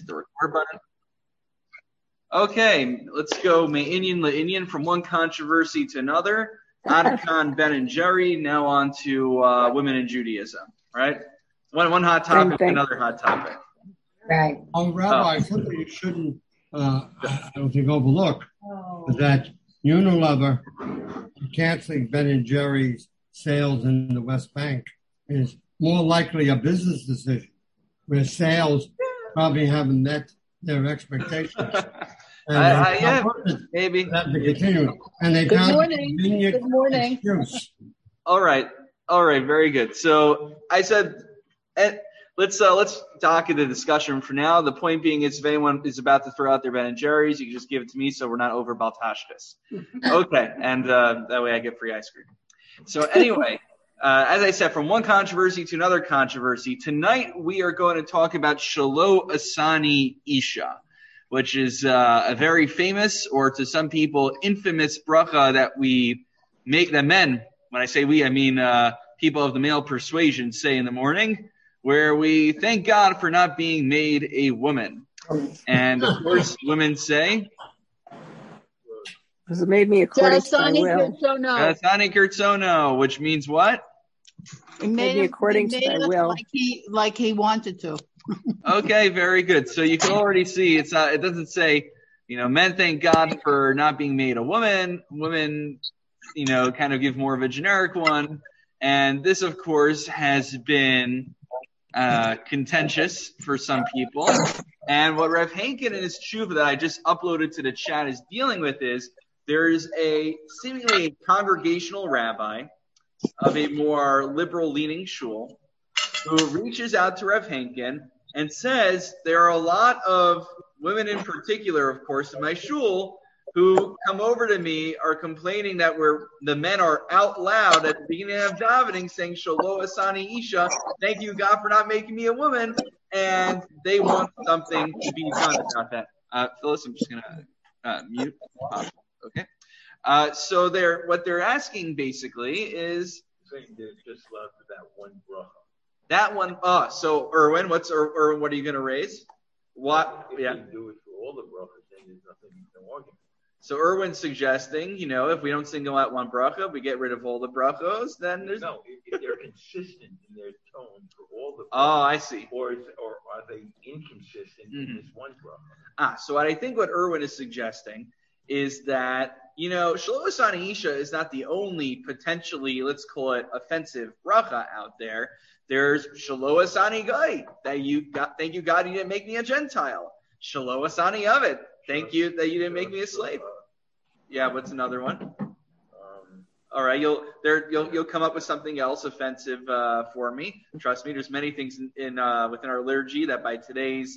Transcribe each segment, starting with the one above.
the record button. Okay, let's go Me'inyan Le'inyan from one controversy to another. Adkan, Ben and Jerry, now on to women in Judaism, right? One hot topic, another hot topic. Right. Rabbi, something you shouldn't, I don't think, overlook is that Unilever canceling Ben and Jerry's sales in the West Bank is more likely a business decision, where sales probably haven't met their expectations. Yeah, maybe. To continue. And they Good morning. Good morning. Excuse. All right, very good. So I said, let's dock the discussion for now. The point being is if anyone is about to throw out their Ben and Jerry's, you can just give it to me so we're not over Baltashkas. Okay, and that way I get free ice cream. So anyway, as I said, from one controversy to another controversy, tonight we are going to talk about Shelo Asani Isha, which is a very famous, or to some people, infamous bracha that we make, the men, when I say we, I mean people of the male persuasion, say in the morning, where we thank God for not being made a woman. And of course, women say, because it made me according to my will. Gathani Kirtsono, which means what? It made me according to my will. Like he wanted to. Okay, very good. So you can already see it doesn't say, men thank God for not being made a woman. Women, kind of give more of a generic one. And this, of course, has been contentious for some people. And what Rev Hankin in his tshuva that I just uploaded to the chat is dealing with is there's seemingly a congregational rabbi of a more liberal-leaning shul who reaches out to Rev Hankin and says there are a lot of women in particular, of course, in my shul who come over to me are complaining that the men are out loud at the beginning of davening saying Shelo Asani Isha, thank you God for not making me a woman, and they want something to be done about that. Phyllis, I'm just gonna mute. Okay. So what they're asking basically is saying they're just left with that one bracha. That one. So Erwin, Erwin? What are you going to raise? What? If you do it for all the brachas, then there's nothing you can argue. So Erwin's suggesting, if we don't single out one bracha, we get rid of all the brachos. Then there's no. If they're consistent in their tone for all the brachos, I see. Or are they inconsistent in this one bracha? So I think what Erwin is suggesting is that Shelo Asani Isha is not the only potentially, let's call it, offensive bracha out there. There's Shelo Asani Guy. Thank you God you didn't make me a Gentile. Shelo Asani Ovid. Thank you that you didn't make me a slave. Yeah, what's another one? All right, you'll come up with something else offensive for me. Trust me, there's many things in within our liturgy that by today's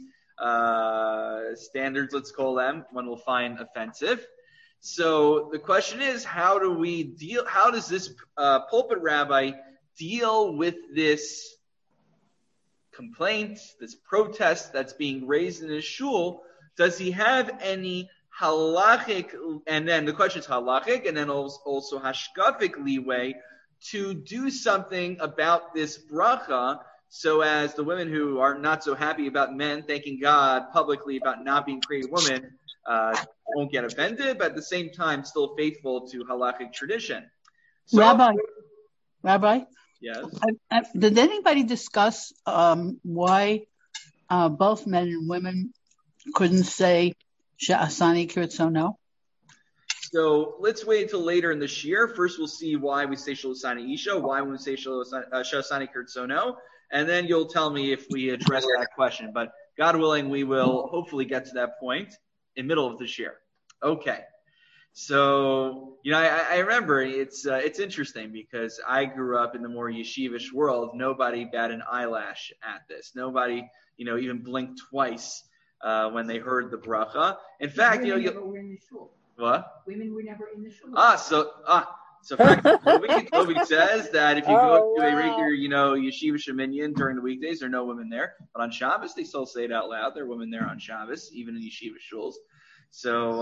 standards, let's call them, one will find offensive. So the question is, how does this pulpit rabbi deal with this complaint, this protest that's being raised in his shul? Does he have any halachic, and then the question is halachic, and then also hashkafic leeway to do something about this bracha, so as the women who are not so happy about men thanking God publicly about not being created women won't get offended, but at the same time still faithful to halachic tradition. So, Rabbi? Yes? Did anybody discuss why both men and women couldn't say She'asani Kirtsono? So let's wait until later in the shir. First we'll see why we say Shelo Asani Isha, why we say She'asani Kirtsono, and then you'll tell me if we address that question. But God willing, we will hopefully get to that point in the middle of this year. Okay. So, I remember it's interesting because I grew up in the more yeshivish world. Nobody bat an eyelash at this. Nobody, even blinked twice when they heard the bracha. In fact, Women never were in the shul. What? Women were never in the shul. So Toby says that if you go to a regular, yeshiva sheminyan during the weekdays, there are no women there. But on Shabbos, they still say it out loud. There are women there on Shabbos, even in yeshiva shuls. So,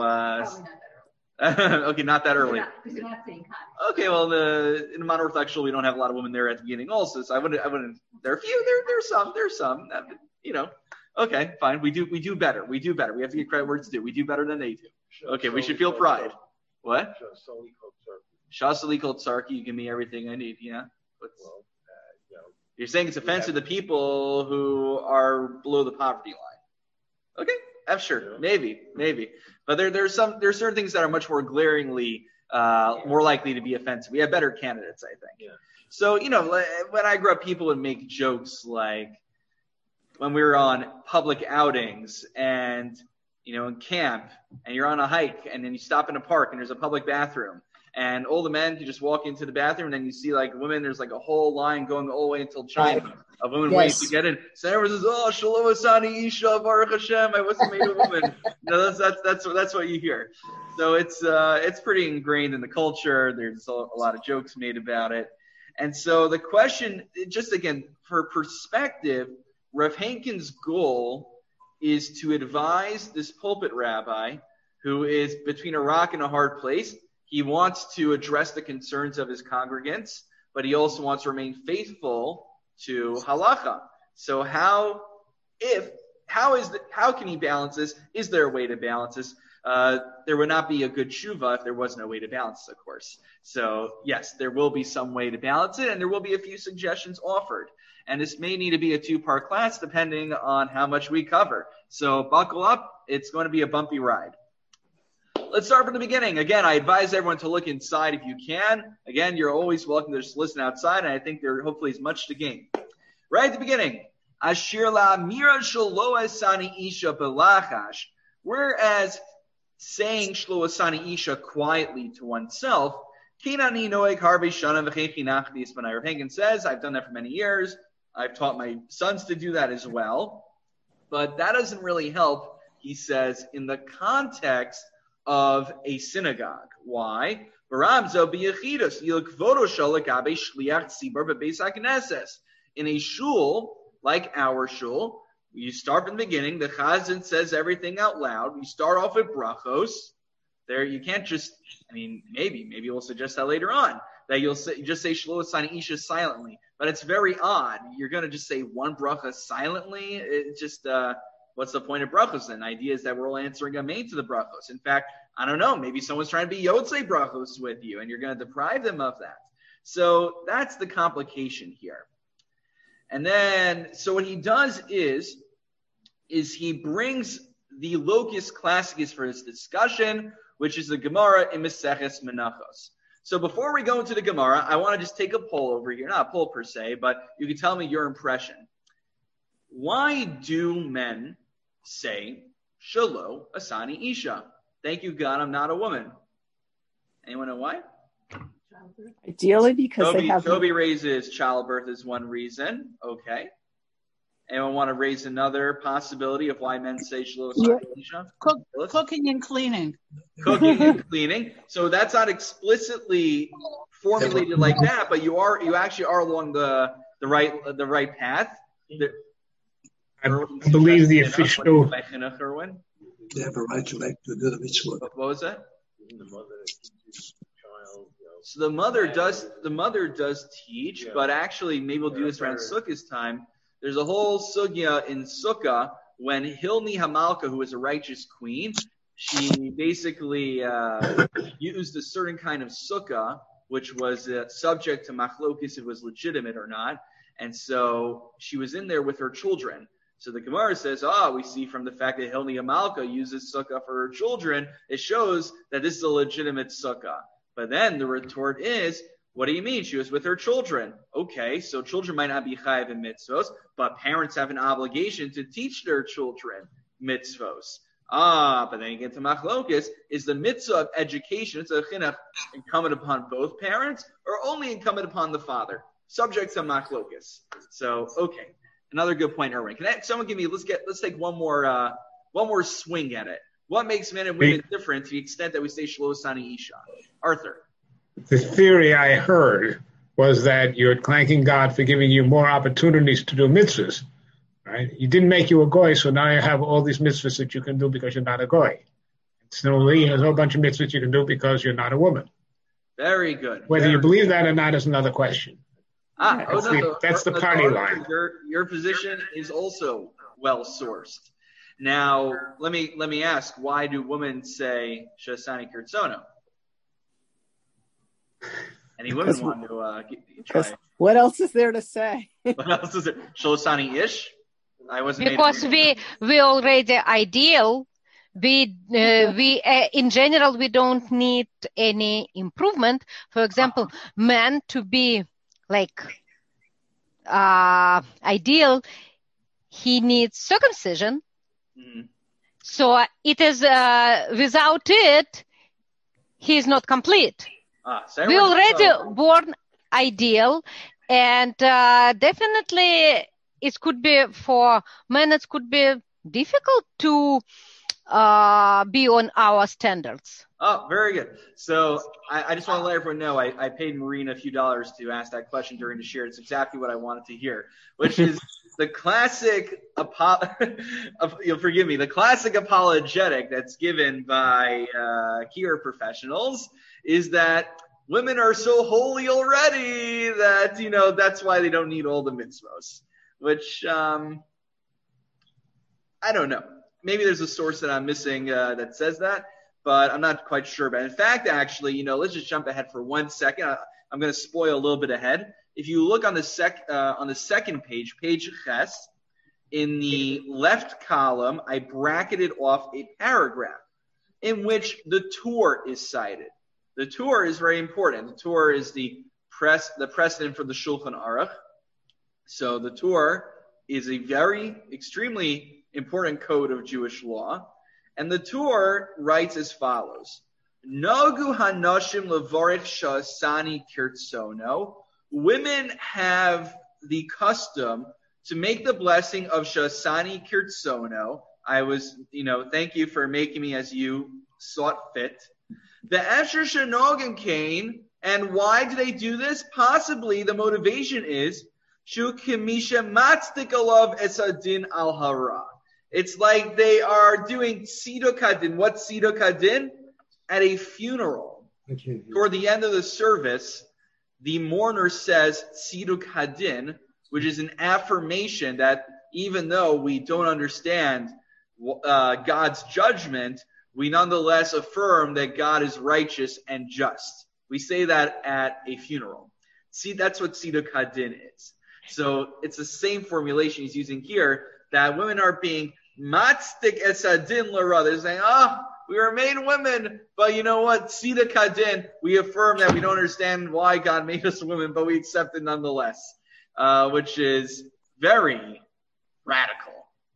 okay, not that early. Because they're not saying Kaddish. Okay, well, in the modern Orthodox shul, we don't have a lot of women there at the beginning also. So I wouldn't. There are a few. There's some. Okay, fine. We do better. We do better. We have to get credit where it's due. We do better than they do. Okay, we should feel pride. What? Shasali Tsarki, you give me everything I need. Yeah. You're saying it's offensive to people who are below the poverty line. Okay, I'm sure. Maybe. But there's certain things that are much more glaringly more likely to be offensive. We have better candidates, I think. Yeah. So, when I grew up, people would make jokes like when we were on public outings and, in camp, and you're on a hike, and then you stop in a park, and there's a public bathroom. And all the men, you just walk into the bathroom, and then you see women, there's a whole line going all the way until China of women waiting to get in. So everyone says, "Oh, Shalom Asani Isha, Baruch Hashem, I wasn't made a woman." No, that's what you hear. So it's pretty ingrained in the culture. There's a lot of jokes made about it. And so the question, just again, for perspective, Rav Henkin's goal is to advise this pulpit rabbi who is between a rock and a hard place. He wants to address the concerns of his congregants, but he also wants to remain faithful to halacha. So how can he balance this? Is there a way to balance this? There would not be a good tshuva if there was no way to balance it, of course. So yes, there will be some way to balance it, and there will be a few suggestions offered. And this may need to be a 2-part class depending on how much we cover. So buckle up. It's going to be a bumpy ride. Let's start from the beginning. Again, I advise everyone to look inside if you can. Again, you're always welcome to just listen outside, and I think there hopefully is much to gain. Right at the beginning, Ashir la mira shelo asani isha belachash. Whereas saying shelo asani isha quietly to oneself, kinani noeg harbe shana v'chechinachdi ispanai. Rav Henkin says, I've done that for many years. I've taught my sons to do that as well. But that doesn't really help, he says, in the context of a synagogue. Why? In a shul, like our shul, you start from the beginning. The chazan says everything out loud. You start off with brachos. There, you can't just, maybe we'll suggest that later on, that you'll just say Shelo Asani Isha silently. But it's very odd. You're going to just say one bracha silently. It's just, what's the point of brachos then? The idea is that we're all answering amen to the brachos. In fact, I don't know, maybe someone's trying to be yotzei brachos with you, and you're going to deprive them of that. So that's the complication here. And then, so what he does is he brings the locus classicus for this discussion, which is the Gemara in Maseches Menachos. So before we go into the Gemara, I want to just take a poll over here. Not a poll per se, but you can tell me your impression. Why do men say, Shelo Asani Isha? Thank you, God, I'm not a woman. Anyone know why? Ideally, because they have... Toby raises childbirth as one reason. Okay. Anyone want to raise another possibility of why men say Shelo Asani Isha? Cooking and cleaning. Cooking and cleaning. So that's not explicitly formulated like that, but you actually are along the right path. I believe the official. They have a right to do the mitzvah. What was that? So the mother does teach, but actually maybe we'll do this around Sukkah's time. There's a whole sugya in Sukkah when Hilni Hamalka, who was a righteous queen, she basically used a certain kind of sukkah, which was subject to machlokis if it was legitimate or not. And so she was in there with her children. So the Gemara says, we see from the fact that Hilni Hamalka uses sukkah for her children, it shows that this is a legitimate sukkah. But then the retort is, what do you mean? She was with her children. Okay, so children might not be chayav in mitzvos, but parents have an obligation to teach their children mitzvos. But then you get to machlokis, is the mitzvah of education, it's a chinuch, incumbent upon both parents or only incumbent upon the father? Subject to machlokis. So, okay. Another good point, Erwin. Can someone give me, let's take one more swing at it. What makes men and women different to the extent that we say Shelo Asani Isha? Arthur. The theory I heard was that you're thanking God for giving you more opportunities to do mitzvahs, right? He didn't make you a goy, so now you have all these mitzvahs that you can do because you're not a goy. Similarly, there's a whole bunch of mitzvahs you can do because you're not a woman. Very good. Whether you believe that or not is another question. That's the party line. Your position is also well sourced. Now, let me ask, why do women say Shasani Kirtsono? Any women want to try it? What else is there to say? What else is there? Shasani Ish? I wasn't because we already ideal. We in general we don't need any improvement. For example, men to be like ideal, he needs circumcision. Mm-hmm. So it is without it, he is not complete. We already born ideal, and definitely it could be for men. It could be difficult to be on our standards. Oh, very good. So I just want to let everyone know I paid Marina a few dollars to ask that question during the share. It's exactly what I wanted to hear, which is the classic forgive me, the classic apologetic that's given by Kier professionals is that women are so holy already that, that's why they don't need all the mitzvos, which I don't know. Maybe there's a source that I'm missing that says that, but I'm not quite sure. But in fact, actually, let's just jump ahead for 1 second. I'm going to spoil a little bit ahead. If you look on the second page, page Ches, in the left column, I bracketed off a paragraph in which the Tur is cited. The Tur is very important. The Tur is the precedent for the Shulchan Aruch. So the Tur is a extremely important code of Jewish law. And the Tur writes as follows. Nagu hanashim levorich shasani kirtsono. Women have the custom to make the blessing of shasani kirtsono. Thank you for making me as you sought fit. The Asher Shanogim Kane, and why do they do this? Possibly the motivation is Shu Kimisha Matzdik Alav Esadin Al Hara. It's like they are doing Tziduk Hadin. What's Tziduk Hadin? At a funeral. Toward the end of the service, the mourner says Tziduk Hadin, which is an affirmation that even though we don't understand God's judgment, we nonetheless affirm that God is righteous and just. We say that at a funeral. See, that's what Tziduk Hadin is. So it's the same formulation he's using here, that women are being matzdik esadin l'ra. They're saying, we were made women, but you know what? Tziduk Hadin, we affirm that we don't understand why God made us women, but we accept it nonetheless, which is very radical.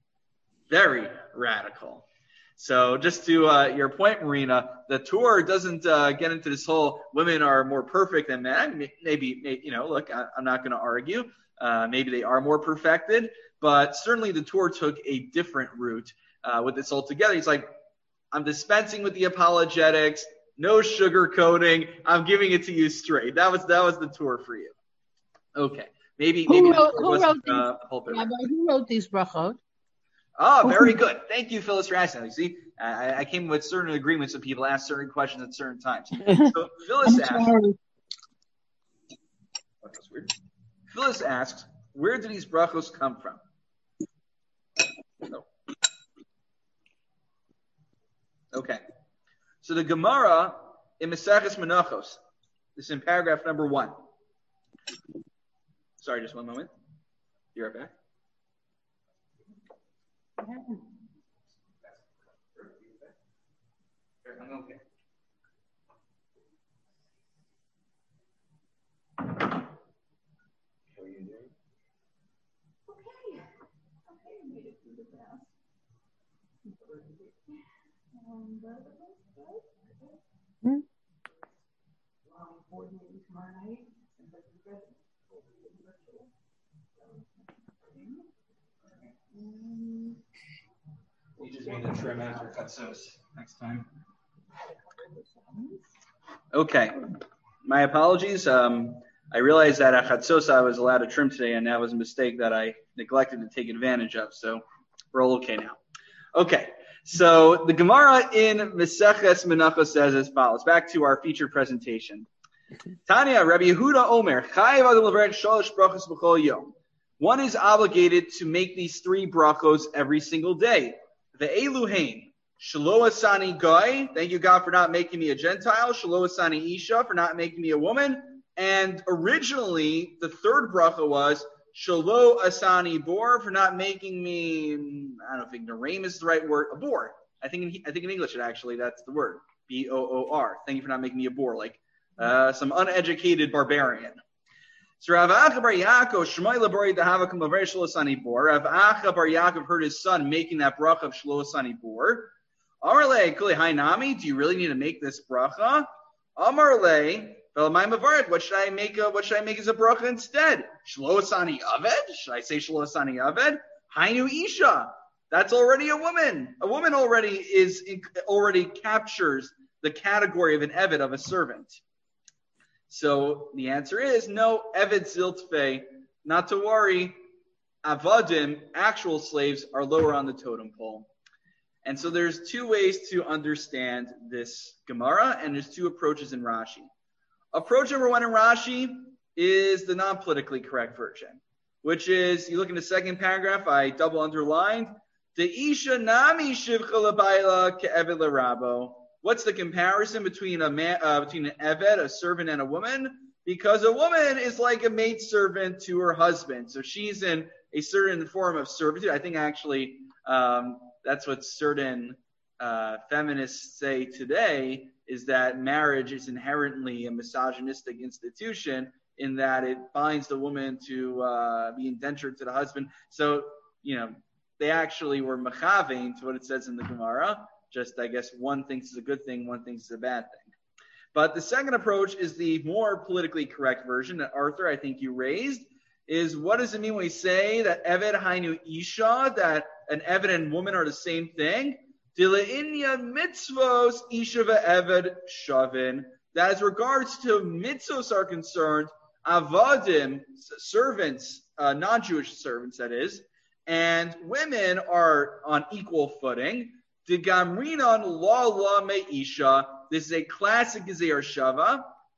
Very radical. So just to your point, Marina, the Tur doesn't get into this whole women are more perfect than men. Maybe look, I'm not going to argue. Maybe they are more perfected, but certainly the Tur took a different route with this altogether. He's like, I'm dispensing with the apologetics, no sugarcoating. I'm giving it to you straight. That was the Tur for you. Okay, maybe who wrote these brachot? Oh, very good. Thank you, Phyllis, for asking. You see, I came with certain agreements when people ask certain questions at certain times. So Phyllis asks, where do these brachos come from? No. Okay. So the Gemara in Maseches Menachos, this is in paragraph number 1. Sorry, just one moment. Be right back. I'm okay. You just need to trim after Chatzos next time. Okay. My apologies. I realized that at Chatzos I was allowed to trim today, and that was a mistake that I neglected to take advantage of. So we're all okay now. Okay. So the Gemara in Maseches Menachos says as follows. Back to our featured presentation. Tanya, Rabbi Yehuda Omer, Chayav Adam Leveret Shalosh Brachos B'chol Yom. one is obligated to make these 3 brachos every single day. The Eluhain, Shelo Asani Goy, thank you God for not making me a Gentile, Shelo Asani Isha, for not making me a woman, and originally the 3rd bracha was Shelo Asani Bor, for not making me, I don't think Nareem is the right word, a bore. I think in English actually that's the word, B-O-O-R. Thank you for not making me a bore, like some uneducated barbarian. So Rav Acha bar Yaakov, Shmai Labori Dahavakum Laver Shelo Asani Bor. Rav Acha bar Yaakov heard his son making that bracha of Shelo Asani Bor. Amarle Kuli Hainami, do you really need to make this bracha? Amarle, what should I make? What should I make as a bracha instead? Shelo Asani Aved? Should I say Shelo Asani Aved? Hainu Isha. That's already a woman. A woman already captures the category of an Eved, of a servant. So the answer is no, Eved Ziltfe, not to worry. Avadim, actual slaves, are lower on the totem pole. And so there's 2 ways to understand this Gemara, and there's 2 approaches in Rashi. Approach number 1 in Rashi is the non-politically correct version, which is, you look in the 2nd paragraph, I double underlined, the Isha Nami Shivcha Labaila Ke'eved Larabo. What's the comparison between between an Eved, a servant, and a woman? Because a woman is like a maidservant to her husband. So she's in a certain form of servitude. I think actually that's what certain feminists say today, is that marriage is inherently a misogynistic institution in that it binds the woman to be indentured to the husband. So, they actually were mechavein to what it says in the Gemara. Just, I guess, one thinks it's a good thing, one thinks it's a bad thing. But the second approach is the more politically correct version that Arthur, I think you raised, is what does it mean when we say that Eved Hainu Isha, that an Eved and woman are the same thing? Dila'inya mitzvos Isha ve'Eved shavin. That as regards to mitzvos are concerned, avadim, servants, non-Jewish servants that is, and women are on equal footing. The Gamrinon la me'isha. This is a classic Gezer Shava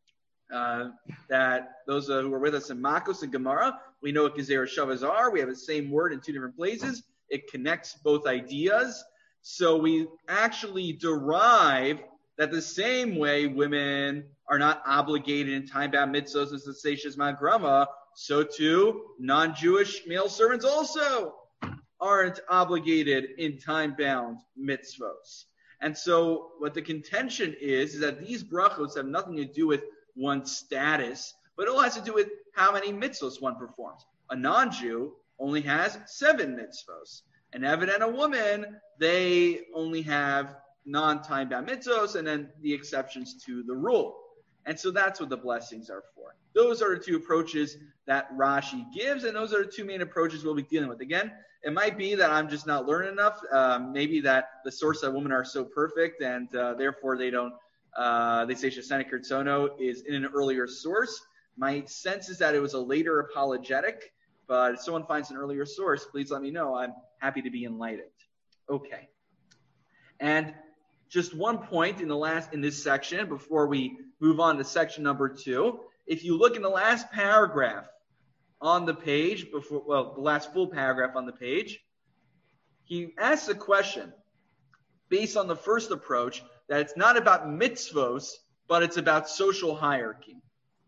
that those who are with us in Makos and Gemara, we know what Gezer Shavas are. We have the same word in 2 different places. It connects both ideas. So we actually derive that the same way women are not obligated in time-bound mitzvos as the Seishas Magrama, so too non-Jewish male servants also aren't obligated in time-bound mitzvos. And so what the contention is that these brachos have nothing to do with one's status, but it all has to do with how many mitzvos one performs. A non-Jew only has 7 mitzvos. An Eved and a woman, they only have non-time-bound mitzvos, and then the exceptions to the rule. And so that's what the blessings are for. Those are the 2 approaches that Rashi gives, and those are the 2 main approaches we'll be dealing with. Again, it might be that I'm just not learning enough. Maybe that the source that women are so perfect, and therefore they don't. They say Shasana Kirtsono is in an earlier source. My sense is that it was a later apologetic, but if someone finds an earlier source, please let me know. I'm happy to be enlightened. Okay. And just one point in this section before we move on to section number 2. If you look in the last paragraph on the page, the last full paragraph on the page, he asks a question based on the first approach that it's not about mitzvos, but it's about social hierarchy.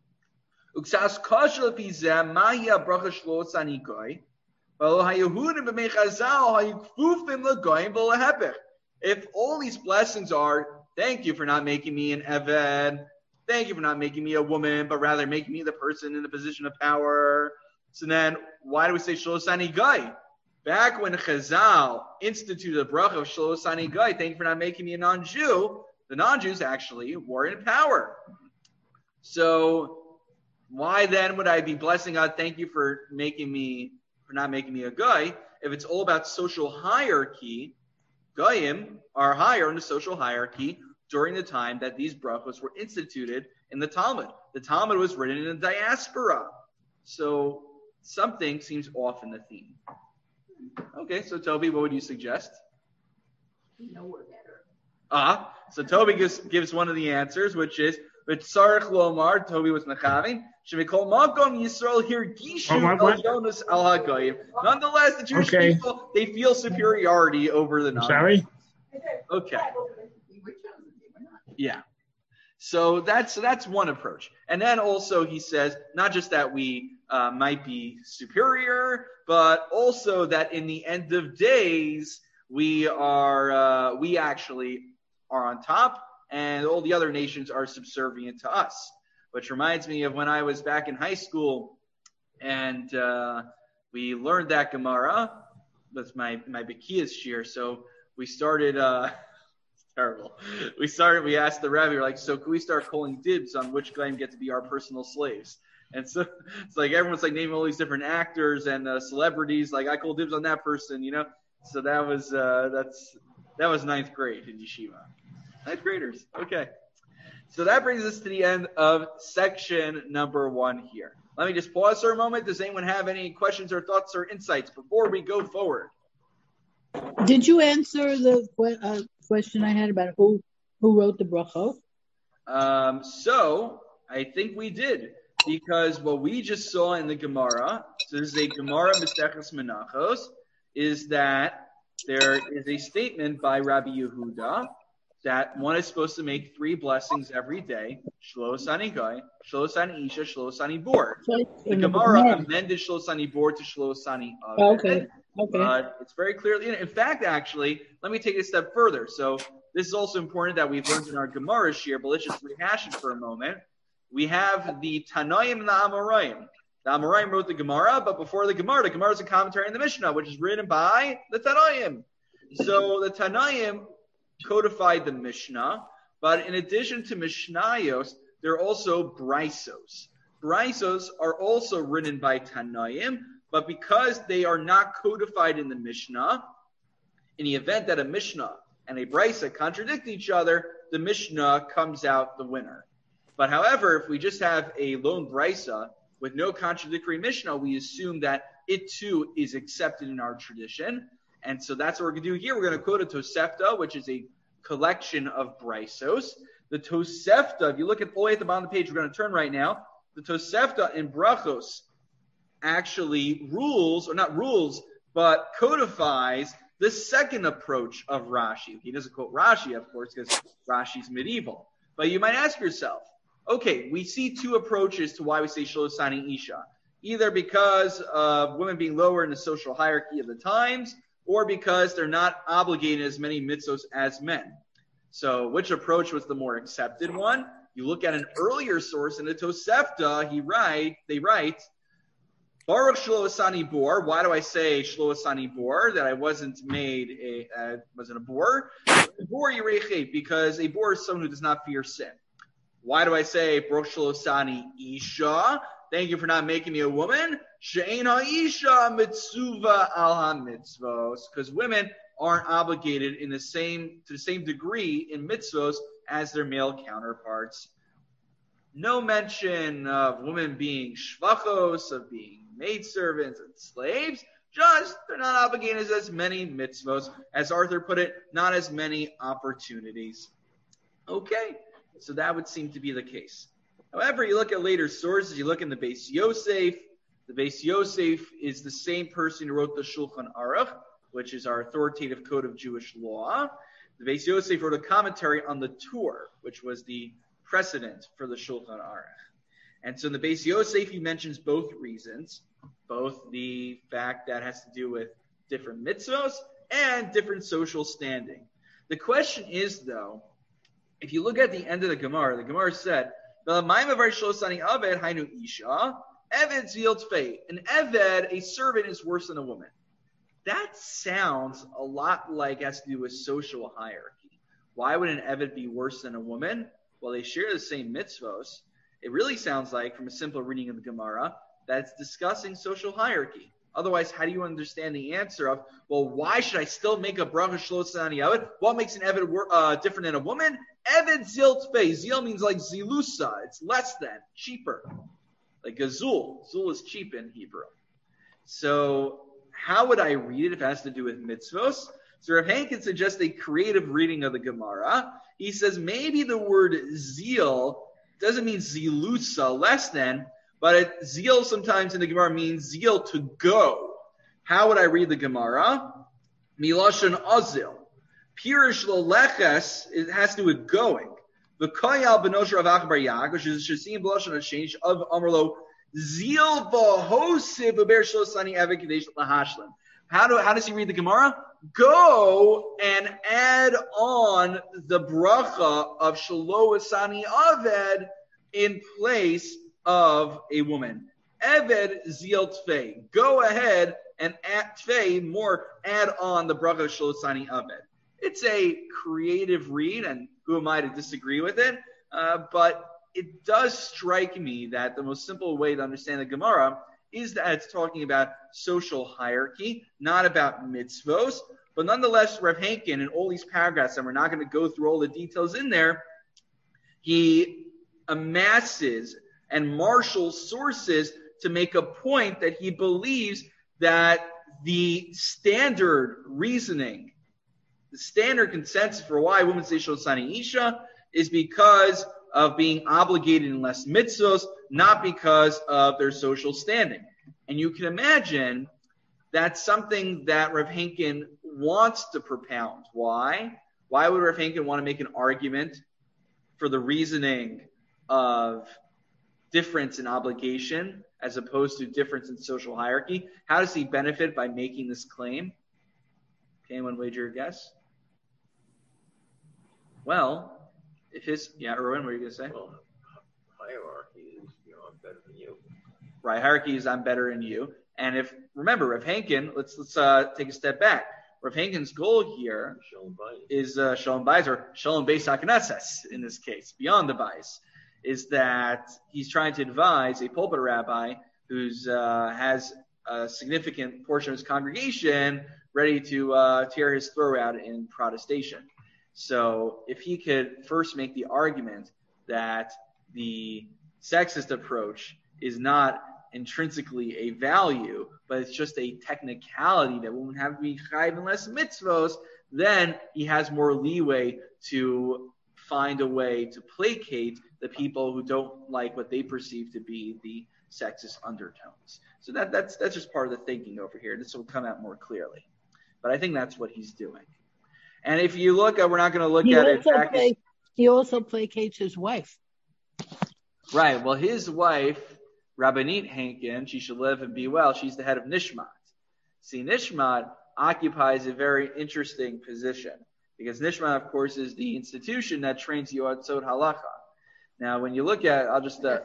If all these blessings are, thank you for not making me an Eved, thank you for not making me a woman, but rather making me the person in the position of power. So then, why do we say Shelo Asani Goy? Back when Chazal instituted the bracha of Shelo Asani Goy, thank you for not making me a non-Jew, the non-Jews actually were in power. So why then would I be blessing God, thank you for not making me a Goy, if it's all about social hierarchy? Goyim are higher in the social hierarchy during the time that these brachos were instituted in the Talmud. The Talmud was written in the diaspora. So something seems off in the theme. Okay, so Toby, what would you suggest? No, we're better. So Toby gives one of the answers, which is, Tzarech Lomar, Toby was Nechavin, Nonetheless, the Jewish people, they feel superiority over the non. Sorry? Okay. Yeah. So that's one approach. And then also he says, not just that we might be superior, but also that in the end of days, we actually are on top, and all the other nations are subservient to us. Which reminds me of when I was back in high school, and we learned that Gemara. That's my Bekiyas shir. So we started. It's terrible. We asked the rabbi, we're like, so can we start calling dibs on which guys get to be our personal slaves? And so it's like everyone's like naming all these different actors and celebrities. Like I call dibs on that person, you know. So that was ninth grade in yeshiva. Ninth graders. Okay. So that brings us to the end of section number 1 here. Let me just pause for a moment. Does anyone have any questions or thoughts or insights before we go forward? Did you answer the question I had about who wrote the brachot? So I think we did, because what we just saw in the Gemara, so this is a Gemara Maseches Menachos, is that there is a statement by Rabbi Yehuda that one is supposed to make 3 blessings every day: Shlos Ani Goy, Shlos Ani Isha, Shlos Ani Bor. The Gemara amended Shlos Ani Bor to Shlos Ani Aved. Okay. But it's very clearly, in fact, actually, let me take it a step further. So this is also important that we've learned in our Gemara shir, but let's just rehash it for a moment. We have the Tanaim and the Amoraim. The Amoraim wrote the Gemara, but before the Gemara is a commentary in the Mishnah, which is written by the Tanaim. So the Tanaim codified the Mishnah, but in addition to Mishnayos, there are also Braisos. Braisos are also written by Tanaim, but because they are not codified in the Mishnah, in the event that a Mishnah and a Braisa contradict each other, the Mishnah comes out the winner. But however, if we just have a lone Braisa with no contradictory Mishnah, we assume that it too is accepted in our tradition. And so that's what we're going to do here. We're going to quote a Tosefta, which is a collection of Braisos. The Tosefta, if you look at all the way at the bottom of the page, we're going to turn right now. The Tosefta in Brachos actually but codifies the second approach of Rashi. He doesn't quote Rashi, of course, because Rashi's medieval. But you might ask yourself, okay, we see 2 approaches to why we say Shlos Ani Isha. Either because of women being lower in the social hierarchy of the times, or because they're not obligated as many mitzvos as men. So which approach was the more accepted one? You look at an earlier source in the Tosefta, they write, Baruch Shlos Ani Bor. Why do I say Shlos Ani Bor? That I wasn't a bor? Bor Yireche, because a bor is someone who does not fear sin. Why do I say Baruch Shlos Ani Isha? Thank you for not making me a woman. She'ein ha'isha mitzuva al ha'mitzvos, because women aren't obligated to the same degree in mitzvos as their male counterparts. No mention of women being shvachos, of being maidservants and slaves. Just they're not obligated as many mitzvos, as Arthur put it, not as many opportunities. Okay, so that would seem to be the case. However, you look at later sources, you look in the Beis Yosef. The Beis Yosef is the same person who wrote the Shulchan Aruch, which is our authoritative code of Jewish law. The Beis Yosef wrote a commentary on the Torah, which was the precedent for the Shulchan Aruch. And so in the Beis Yosef, he mentions both reasons, both the fact that has to do with different mitzvos and different social standing. The question is, though, if you look at the end of the Gemara said, an Eved, a servant, is worse than a woman. That sounds a lot like it has to do with social hierarchy. Why would an Eved be worse than a woman? Well, they share the same mitzvos. It really sounds like, from a simple reading of the Gemara, that it's discussing social hierarchy. Otherwise, how do you understand the answer of, well, why should I still make a bracha shlos ani Eved? What makes an Eved different than a woman? Eved zilt fe. Zil means like zilusa. It's less than, cheaper. Like a zul. Zul is cheap in Hebrew. So how would I read it if it has to do with mitzvos? So Rav Hankin suggests a creative reading of the Gemara. He says maybe the word zeal doesn't mean zilusa, less than, But zeal sometimes in the Gemara means zeal to go. How would I read the Gemara? Miloshan azil. Pirish lo leches, it has to do with going. V'koyal b'nosher av Achbar Yaak, which is shasim b'loshan ha-shenish of Amrlo, zeal v'hosib v'ber shlosani eved kadesh lahashlim. How does he read the Gemara? Go and add on the bracha of Shaloasani Aved in place of a woman. Eved Zil Tfei. Go ahead and add Tfei, add on the bracha of Shaloasani Aved. It's a creative read, and who am I to disagree with it? But it does strike me that the most simple way to understand the Gemara is that it's talking about social hierarchy, not about mitzvos. But nonetheless, Rav Henkin, in all these paragraphs, and we're not going to go through all the details in there, he amasses and marshals sources to make a point that he believes that the standard reasoning, the standard consensus for why women say Shosani Isha is because of being obligated in less mitzvos, not because of their social standing. And you can imagine that's something that Rav Henkin wants to propound. Why? Why would Rav Henkin want to make an argument for the reasoning of difference in obligation as opposed to difference in social hierarchy? How does he benefit by making this claim? Can anyone wager a guess? Well, Erwin, what are you going to say? Well, hierarchy is, I'm better than you. Right, hierarchy is I'm better than you. And remember, Rav Henkin, let's take a step back. Rav Henkin's goal here is Shalom Bayis, or Shalom Beis HaKnesses in this case, beyond the Bayis, is that he's trying to advise a pulpit rabbi who's has a significant portion of his congregation ready to tear his throat out in protestation. So if he could first make the argument that the sexist approach is not intrinsically a value, but it's just a technicality that women have to be chayiv in less mitzvos, then he has more leeway to find a way to placate the people who don't like what they perceive to be the sexist undertones. So that's just part of the thinking over here. This will come out more clearly. But I think that's what he's doing. And if you look at, we're not going to look at it. He also placates his wife. Right. Well, his wife, Rabbanit Henkin, she should live and be well. She's the head of Nishmat. See, Nishmat occupies a very interesting position because Nishmat, of course, is the institution that trains Yoatzot Halacha. Now, when you look at, I'll just they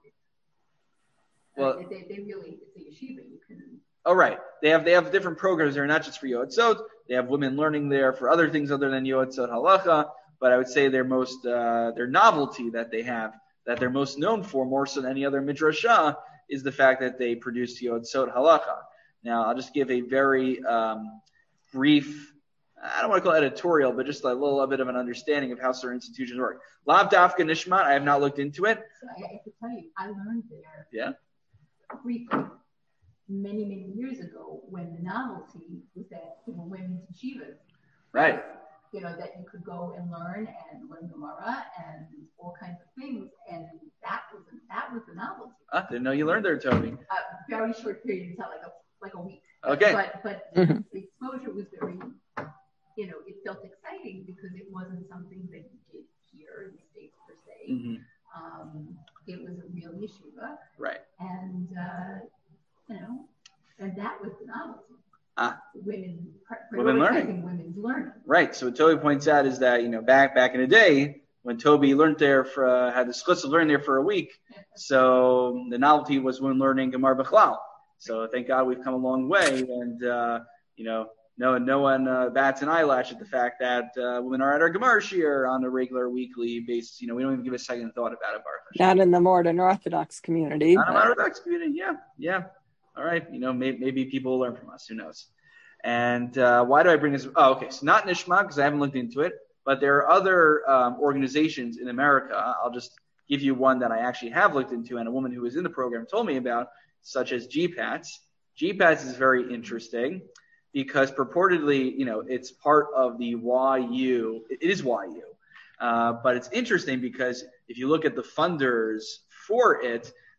really, it's a yeshiva. You can. Oh, right. They have different programs there, not just for Yoatzot. They have women learning there for other things other than Yoatzot Halacha. But I would say their novelty that they have, that they're most known for, more so than any other midrashah, is the fact that they produce Yoatzot Halacha. Now, I'll just give a very brief, I don't want to call it editorial, but just a little bit of an understanding of how certain institutions work. Lav Dafka Nishmat, I have not looked into it. So I have to tell you, I learned there. Yeah. Briefly, many, many years ago, when the novelty was that women's yeshivas. Right. That you could go and learn Gemara and all kinds of things, and that was the novelty. Didn't know you learned there, Toby. Very short period of time, like a week. Okay. But the exposure was very, it felt exciting because it wasn't something that you did here in the States per se. Mm-hmm. It was a real yeshiva. Right. And and that was the novelty. Women learning. Women's learning. Right. So what Toby points out is that, back in the day, when Toby learned there had the schutz of learning there for a week, so the novelty was women learning Gemara Bechlal. So thank God we've come a long way, and no one bats an eyelash at the fact that women are at our Gemara shiur on a regular weekly basis. We don't even give a second thought about it. Not in the modern Orthodox community. Not in the Orthodox community. Yeah. All right. Maybe people will learn from us. Who knows? And why do I bring this? Oh, okay. So not Nishma, because I haven't looked into it, but there are other organizations in America. I'll just give you one that I actually have looked into, and a woman who was in the program told me about, such as GPATS. GPATS is very interesting because purportedly, it's part of the YU. It is YU. But it's interesting because if you look at the funders for it,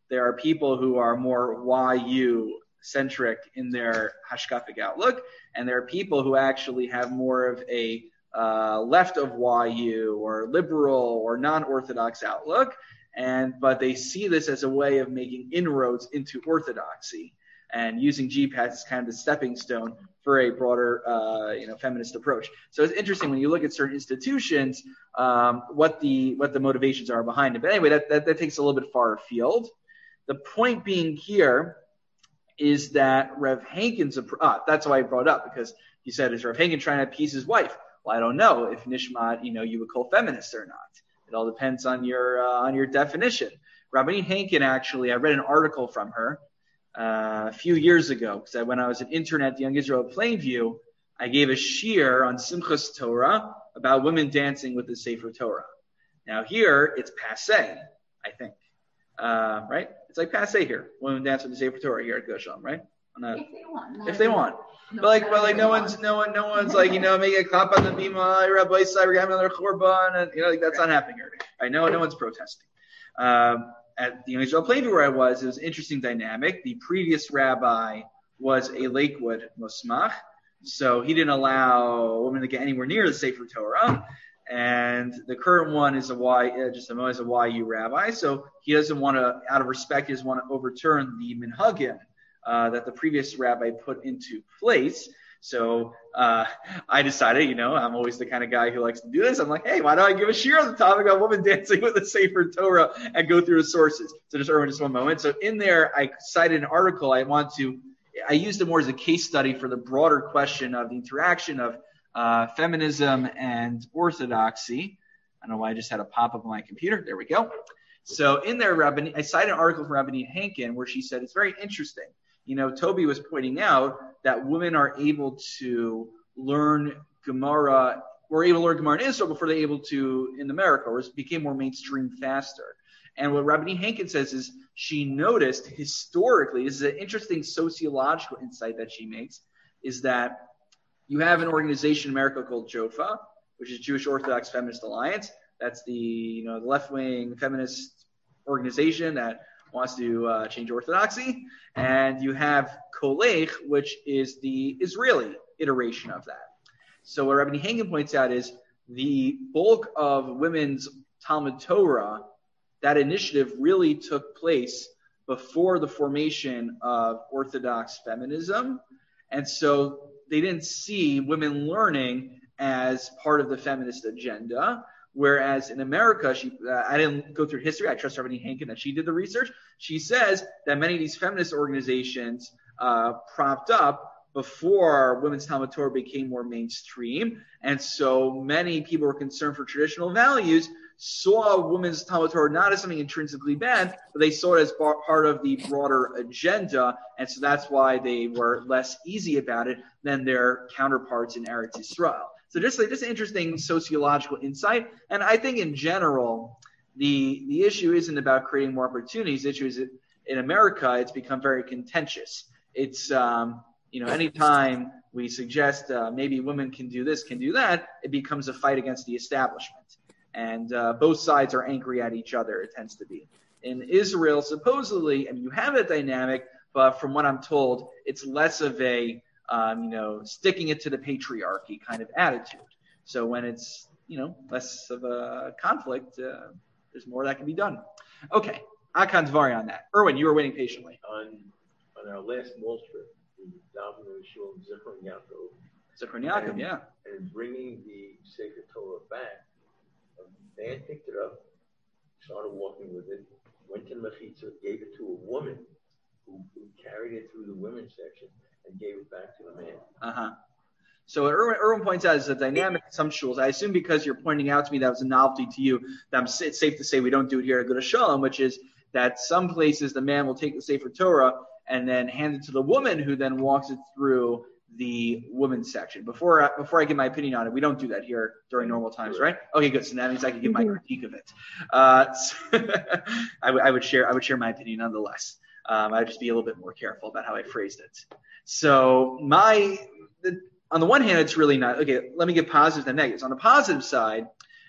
there are people who are more YU-centric in their hashkafic outlook, and there are people who actually have more of a left of YU or liberal or non-Orthodox outlook, but they see this as a way of making inroads into Orthodoxy and using GPAS as kind of the stepping stone for a broader, feminist approach. So it's interesting when you look at certain institutions, what the motivations are behind it. But anyway, that takes a little bit far afield. The point being here is that Rev Hankin's that's why I brought it up, because he said, is Rev Hankin trying to appease his wife? Well, I don't know if Nishmat, you would call feminist or not. It all depends on your definition. Rabbanit Hankin, actually, I read an article from her a few years ago, because when I was an intern at the Young Israel at Plainview, I gave a shiur on Simchas Torah about women dancing with the Sefer Torah. Now here, it's passé, I think. Right? It's like passé here. Women dance with the Sefer Torah here at Goshen, right? If they want. But no one's like, making a clap on the bima, Rabbi Isai, we're having another churban, and that's not happening here. Right? No one's protesting. At the Young Israel Plainview where I was, it was an interesting dynamic. The previous rabbi was a Lakewood Mosmach, so he didn't allow women to get anywhere near the Sefer Torah. And the current one is a YU rabbi, so he doesn't want to, out of respect, he doesn't want to overturn the minhagim that the previous rabbi put into place. So I decided, I'm always the kind of guy who likes to do this. I'm like, hey, why don't I give a shiur on the topic of women dancing with the Sefer Torah and go through the sources? So just one moment. So in there, I cited an article. I used it more as a case study for the broader question of the interaction of feminism and orthodoxy. I don't know why I just had a pop-up on my computer. There we go. So in there, I cited an article from Rabbanit Hankin where she said it's very interesting. Toby was pointing out that women are able to learn Gemara, were able to learn Gemara in Israel before they're able to in America, or it became more mainstream faster. And what Rabbanit Hankin says is she noticed historically, this is an interesting sociological insight that she makes, is that you have an organization in America called JOFA, which is Jewish Orthodox Feminist Alliance. That's the the left-wing feminist organization that wants to change orthodoxy. And you have Kolech, which is the Israeli iteration of that. So what Rabbanit Hankin points out is the bulk of women's Talmud Torah, that initiative really took place before the formation of Orthodox feminism. And so they didn't see women learning as part of the feminist agenda. Whereas in America, I didn't go through history. I trust Rabbanit Hankin that she did the research. She says that many of these feminist organizations propped up before women's Talmud Torah became more mainstream. And so many people were concerned for traditional values, saw women's Talmud Torah not as something intrinsically bad, but they saw it as part of the broader agenda. And so that's why they were less easy about it than their counterparts in Eretz Yisrael. So just an interesting sociological insight. And I think in general, the issue isn't about creating more opportunities. The issue is that in America, it's become very contentious. It's, anytime we suggest maybe women can do this, can do that, it becomes a fight against the establishment. And both sides are angry at each other, it tends to be. In Israel, supposedly, you have a dynamic, but from what I'm told, it's less of a sticking it to the patriarchy kind of attitude. So when it's, less of a conflict, there's more that can be done. Okay, Akan Dvari on that. Erwin, you were waiting patiently. On our last mall trip, we davened in shul Zichron Yaakov. Zichron Yaakov, yeah. And bringing the Sefer Torah back, a man picked it up, started walking with it, went to the mechitza, gave it to a woman who carried it through the women's section and gave it back to the man. So what Erwin points out is a dynamic in some shuls. I assume because you're pointing out to me that was a novelty to you, that it's safe to say we don't do it here at Good Shalom, which is that some places the man will take the Sefer Torah and then hand it to the woman, who then walks it through the women's section. Before I give my opinion on it, we don't do that here during normal times, right? Okay, good. So that means I can give my critique of it. I would share my opinion nonetheless. I'd just be a little bit more careful about how I phrased it. So on the one hand, it's really not okay. Let me give positives and negatives. On the positive side,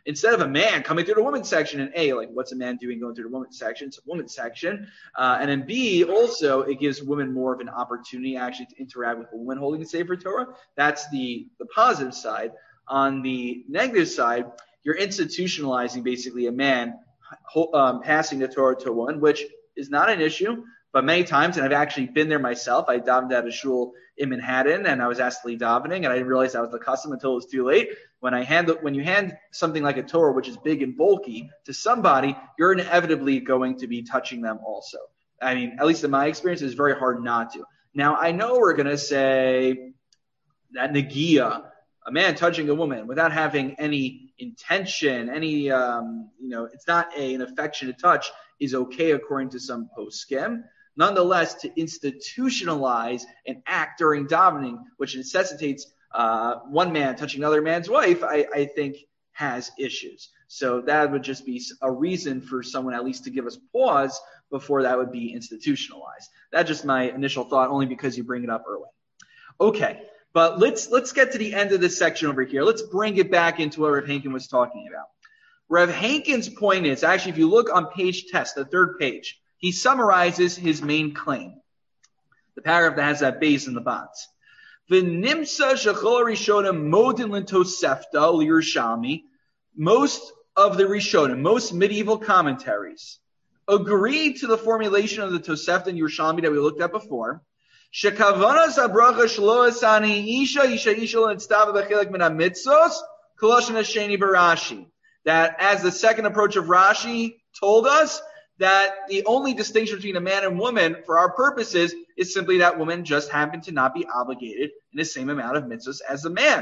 instead of a man coming through the women's section, and A, like what's a man doing going through the women's section? It's a women's section. And then B, also it gives women more of an opportunity actually to interact with a woman holding the Sefer Torah. That's the positive side. On the negative side, you're institutionalizing basically a man passing the Torah to a woman, which is not an issue. But many times, and I've actually been there myself, I davened at a shul in Manhattan, and I was asked to lead davening, and I didn't realize that was the custom until it was too late. When you hand something like a Torah, which is big and bulky, to somebody, you're inevitably going to be touching them also. I mean, at least in my experience, it's very hard not to. Now, I know we're going to say that negia, a man touching a woman without having any intention, it's not an affectionate touch, is okay according to some poskim. Nonetheless, to institutionalize an act during davening, which necessitates one man touching another man's wife, I think has issues. So that would just be a reason for someone at least to give us pause before that would be institutionalized. That's just my initial thought, only because you bring it up, Erwin. Okay, but let's get to the end of this section over here. Let's bring it back into what Rav Henkin was talking about. Rav Henkin's point is, actually, if you look on page test, the third page, he summarizes his main claim. The paragraph that has that base in the bonds. V'nimsa shechol rishonim modin l'tosefta l'Yerushalmi. Most of the Rishonim, most medieval commentaries, agree to the formulation of the Tosefta and Yerushalmi that we looked at before. Shekavanas habracha shlo asani isha l'nitztava b'chilek min hamitzos koloshen hasheni b'Rashi. That as the second approach of Rashi told us, that the only distinction between a man and woman for our purposes is simply that women just happen to not be obligated in the same amount of mitzvahs as a man.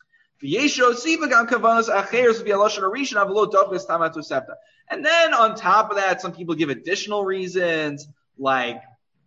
And then on top of that, some people give additional reasons like,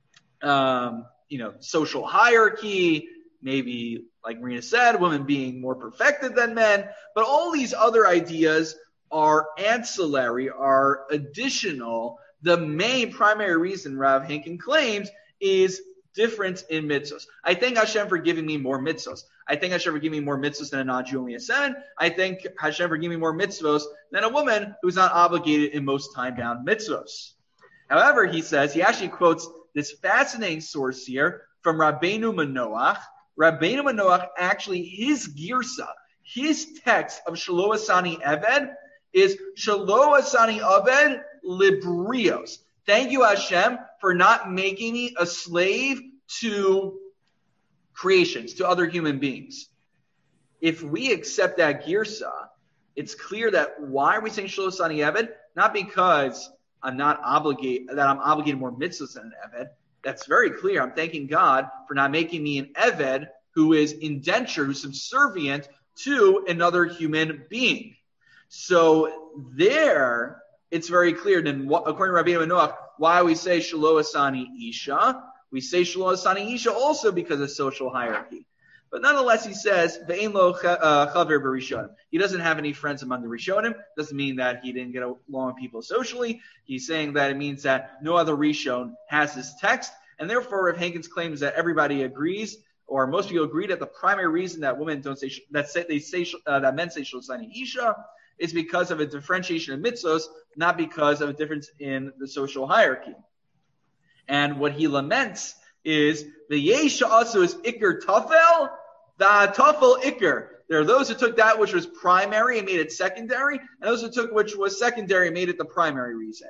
social hierarchy, maybe like Marina said, women being more perfected than men, but all these other ideas are ancillary, are additional. The main primary reason Rav Henkin claims is difference in mitzvahs. I thank Hashem for giving me more mitzvahs. I thank Hashem for giving me more mitzvahs than a non-Jew only a seven. I thank Hashem for giving me more mitzvahs than a woman who's not obligated in most time-bound mitzvahs. However, he says, he actually quotes this fascinating source here from Rabbeinu Manoach. Rabbeinu Manoach, actually, his girsa, his text of Shelo Asani Eved is Shelo Asani Eved Librios. Thank you, Hashem, for not making me a slave to creations, to other human beings. If we accept that girsa, it's clear that why are we saying Shelo Asani Eved? Not because I'm obligated more mitzvahs than an Eved. That's very clear. I'm thanking God for not making me an Eved who is indentured, who's subservient to another human being. So there, it's very clear. Then, according to Rabbeinu Manoach, why we say Shelo Asani Isha? We say Shelo Asani Isha also because of social hierarchy. But nonetheless, he says, Ve'ein lo chaver b'rishonim. He doesn't have any friends among the Rishonim. Doesn't mean that he didn't get along with people socially. He's saying that it means that no other Rishon has this text. And therefore, Rav Henkin's claim is that everybody agrees, or most people agree, that the primary reason that women don't say that men say Shelo Asani Isha is because of a differentiation of mitzvos, not because of a difference in the social hierarchy. And what he laments is the Yesha also is Iker Tafel, the Tafel Iker. There are those who took that which was primary and made it secondary, and those who took which was secondary and made it the primary reason.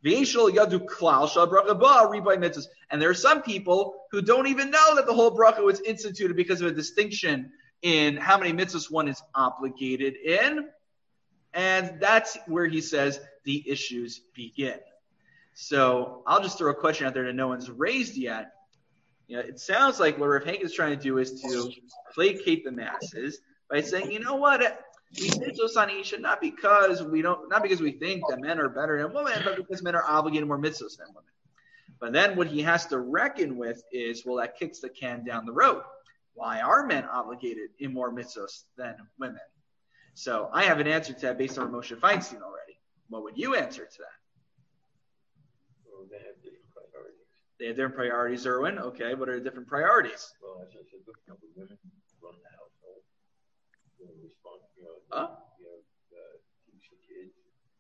And there are some people who don't even know that the whole bracha was instituted because of a distinction in how many mitzvahs one is obligated in. And that's where he says the issues begin. So I'll just throw a question out there that no one's raised yet. It sounds like what Rav Henkin is trying to do is to placate the masses by saying, you know what, we say Shelo Asani Isha not because we think that men are better than women, but because men are obligated more mitzvahs than women. But then what he has to reckon with is, well, that kicks the can down the road. Why are men obligated in more mitzvahs than women? So I have an answer to that based on Moshe Feinstein already. What would you answer to that? Well, they have different priorities. They have different priorities, Erwin. Okay, what are the different priorities? Well, as I said, women run the household. They respond, teach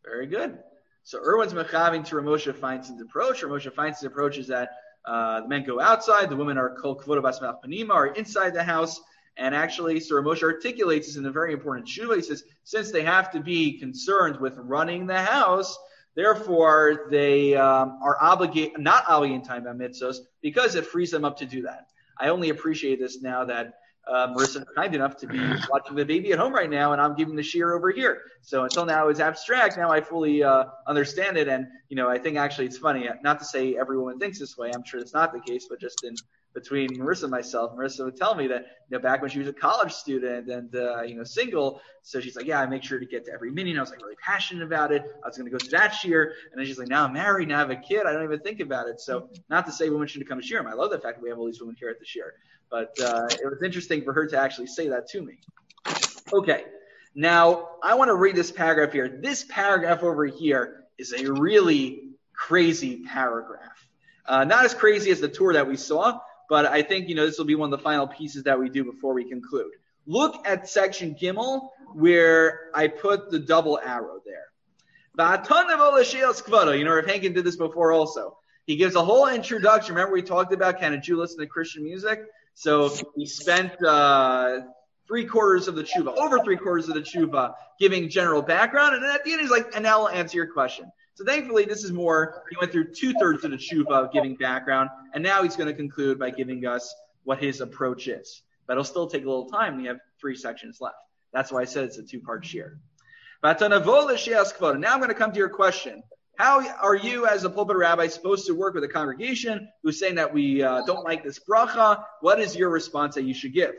Very good. So Erwin's mechaving to Ramosha Feinstein's approach. Ramosha Feinstein's approach is that the men go outside, the women are kol kvoda basmach panima, are inside the house. And actually, so Ramosha articulates this in a very important tshuva. He says, since they have to be concerned with running the house, therefore they are not obligated in time by mitzvos because it frees them up to do that. I only appreciate this now that Marissa is kind enough to be watching the baby at home right now, and I'm giving the shiur over here. So until now it was abstract. Now I fully understand it, and I think actually it's funny. Not to say every woman thinks this way. I'm sure it's not the case, but just in between Marissa and myself, Marissa would tell me that back when she was a college student and single, so she's like, yeah, I make sure to get to every minyan. I was like really passionate about it. I was going to go to that shiur, and then she's like, now I'm married, now I have a kid. I don't even think about it. So not to say women shouldn't come to shiurim. I love the fact that we have all these women here at the shiur. But it was interesting for her to actually say that to me. Okay, now I want to read this paragraph here. This paragraph over here is a really crazy paragraph. Not as crazy as the tour that we saw, but I think, this will be one of the final pieces that we do before we conclude. Look at section Gimel, where I put the double arrow there. Rav Henkin did this before also. He gives a whole introduction. Remember we talked about can a Jew listen to Christian music? So he spent over 3/4 of the tshuva, giving general background. And then at the end he's like, and now I'll answer your question. So thankfully, this is more, he went through 2/3 of the tshuva of giving background, and now he's going to conclude by giving us what his approach is. But it'll still take a little time. We have 3 sections left. That's why I said it's a 2-part shiur. Now I'm going to come to your question. How are you, as a pulpit rabbi, supposed to work with a congregation who's saying that we don't like this bracha? What is your response that you should give?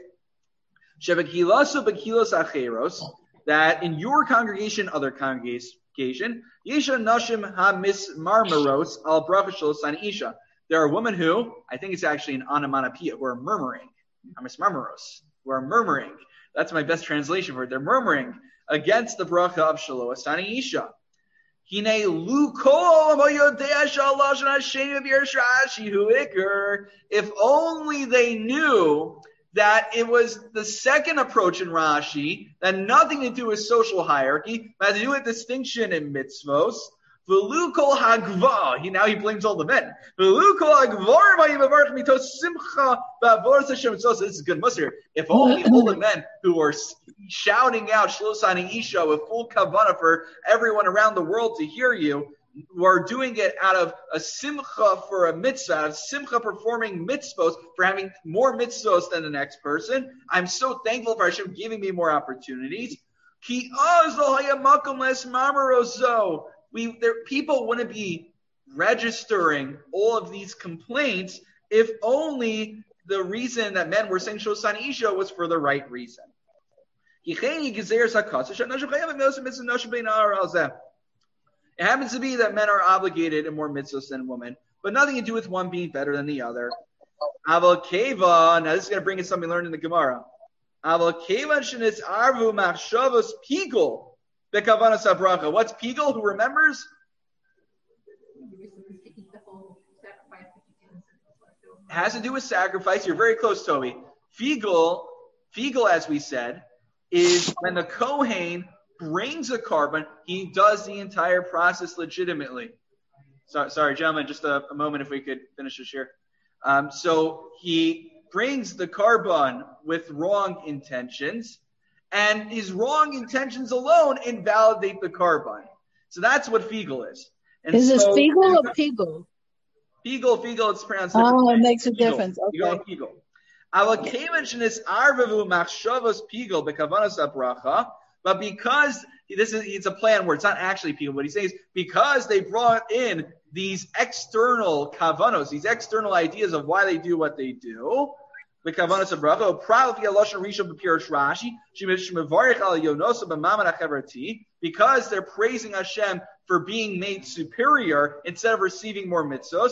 That in your congregation, other congregation, there are women who, I think it's actually an onomatopoeia, who are murmuring. Who are murmuring. That's my best translation for it. They're murmuring against the bracha of Shelo Asani Isha. If only they knew that it was the second approach in Rashi, that nothing to do with social hierarchy, but to do with distinction in mitzvos. Now he blames all the men. So this is good musar. If only all the men who are shouting out Shlosani Isha with full kavanah for everyone around the world to hear you, were doing it out of a simcha for a mitzvah, out of simcha performing mitzvos, for having more mitzvos than the next person. I'm so thankful for Hashem giving me more opportunities. People wouldn't be registering all of these complaints if only the reason that men were saying Shosani Isha was for the right reason. It happens to be that men are obligated in more mitzvahs than women, but nothing to do with one being better than the other. Aval Keva, now this is going to bring in something learned in the Gemara. Aval Keva shenis arvu machshavos pigul bekavanas habracha. What's pigul? Who remembers? It has to do with sacrifice. You're very close, Toby. Figul, as we said, is when the Kohen brings a carbon, he does the entire process legitimately. Sorry, gentlemen, just a moment if we could finish this here. So he brings the carbon with wrong intentions, and his wrong intentions alone invalidate the carbon. So that's what figul is. And is this figul or pigul? Figul, it's pronounced differently. Oh, it makes a difference. Okay. Figul. But because it's a plan where it's not actually people, but he says because they brought in these external kavanos, these external ideas of why they do what they do, the kavanos of bracha, probably Lashon Rishon b'Pirush Rashi, shemevarich al yonosa b'maman hachavrati, because they're praising Hashem for being made superior instead of receiving more mitzvos.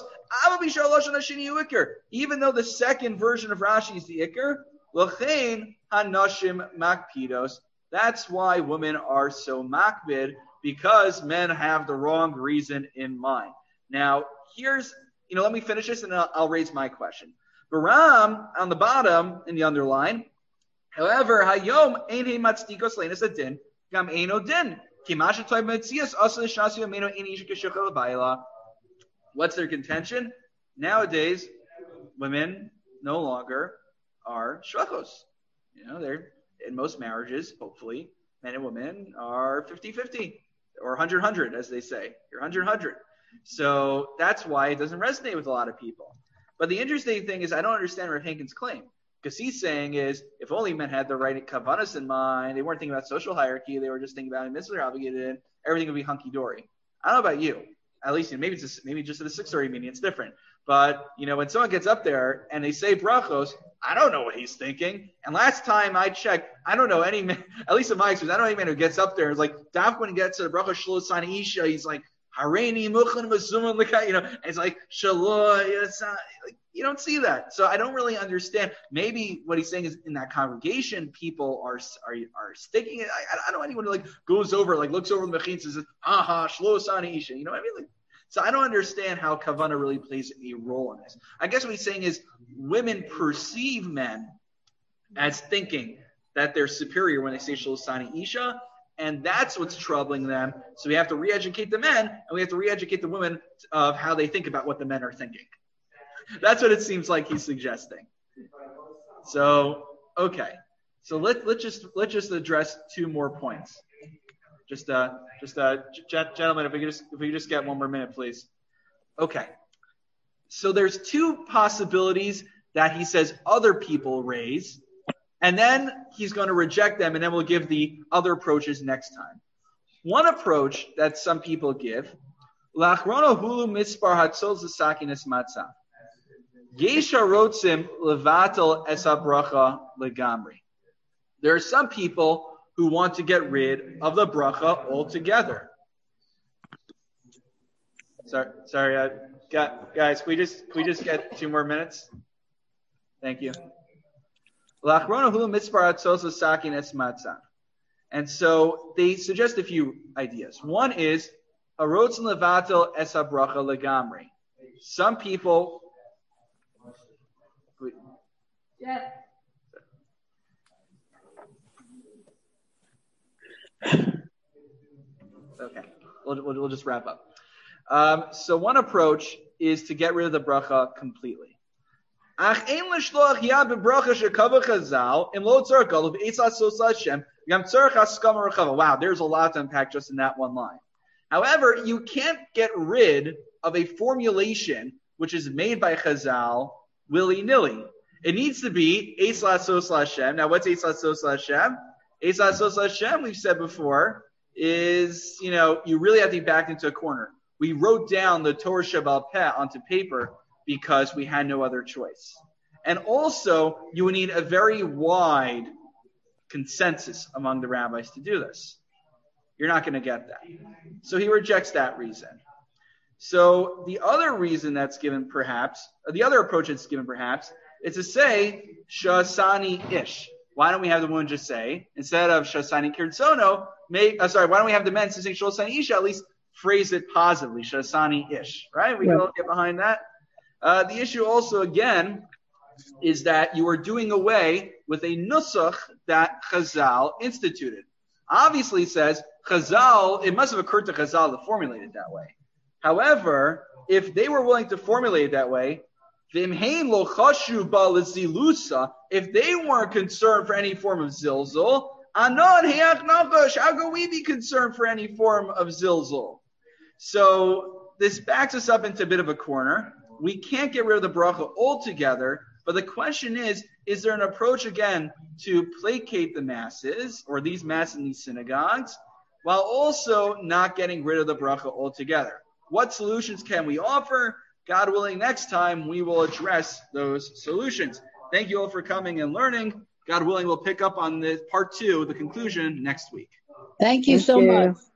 Even though the second version of Rashi is the ikar, l'chein hanashim makpidos. That's why women are so makbid, because men have the wrong reason in mind. Now, let me finish this and I'll raise my question. Baram, on the bottom, in the underline, however, hayom ein matzdikos leinas adin, gam eino din. What's their contention? Nowadays, women no longer are shvachos. They're in most marriages, hopefully, men and women are 50-50 or 100-100, as they say. You're 100-100. So that's why it doesn't resonate with a lot of people. But the interesting thing is I don't understand Rav Henkin's claim. Because he's saying is, if only men had the right kavanas in mind, they weren't thinking about social hierarchy, they were just thinking about mitzvah they're obligated in, everything would be hunky-dory. I don't know about you. At least, maybe just at a 6:30 meeting, it's different. But, when someone gets up there and they say brachos, I don't know what he's thinking. And last time I checked, I don't know any man, at least in my experience, I don't know any man who gets up there and is like, Daf when he gets to the brachos shlo sani isha, he's like, hareini muchan v'suman l'kai, and it's like, shalom, you don't see that. So I don't really understand. Maybe what he's saying is in that congregation, people are sticking it. I don't know anyone who goes over, looks over the mechin and says, aha, shlo sani isha. You know what I mean? So I don't understand how kavana really plays a role in this. I guess what he's saying is women perceive men as thinking that they're superior when they say shlo sani isha, and that's what's troubling them. So we have to re-educate the men, and we have to re-educate the women of how they think about what the men are thinking. That's what it seems like he's suggesting. So, okay. So let's just address two more points. Gentlemen, if we could just get one more minute, please. Okay. So there's two possibilities that he says other people raise, and then he's going to reject them, and then we'll give the other approaches next time. One approach that some people give, Lachrona hulu mispar hatzol zasakinis matzah. Yesha rotzim levatel esa bracha legamri. There are some people who want to get rid of the bracha altogether. Sorry, guys, can we just get 2 more minutes? Thank you. And so they suggest a few ideas. One is harotzin levatel esa bracha legamri. Some people. Yeah. Okay, we'll just wrap up. So one approach is to get rid of the bracha completely. Wow, there's a lot to unpack just in that one line. However, you can't get rid of a formulation which is made by Chazal willy-nilly. It needs to be Eitz Lasos L'Hashem. Now, what's Eitz Lasos L'Hashem? Eitz Lasos L'Hashem, we've said before, is, you really have to be backed into a corner. We wrote down the Torah Sheba'al Peh onto paper because we had no other choice. And also, you would need a very wide consensus among the rabbis to do this. You're not going to get that. So he rejects that reason. So the other reason that's given perhaps, the other approach that's given perhaps, is to say, Shasani Ish. Why don't we have the woman just say, instead of Shasani Kirtsono, why don't we have the men saying Shasani Isha, at least phrase it positively, Shasani Ish, right? We can all get behind that. The issue also, again, is that you are doing away with a nusach that Chazal instituted. Obviously, it says Chazal, it must have occurred to Chazal to formulate it that way. However, if they were willing to formulate it that way, if they weren't concerned for any form of zilzul, how can we be concerned for any form of zilzul? So this backs us up into a bit of a corner. We can't get rid of the bracha altogether, but the question is there an approach again to placate the masses, or these masses in these synagogues, while also not getting rid of the bracha altogether? What solutions can we offer? God willing, next time we will address those solutions. Thank you all for coming and learning. God willing, we'll pick up on the part 2, the conclusion, next week. Thank you so much.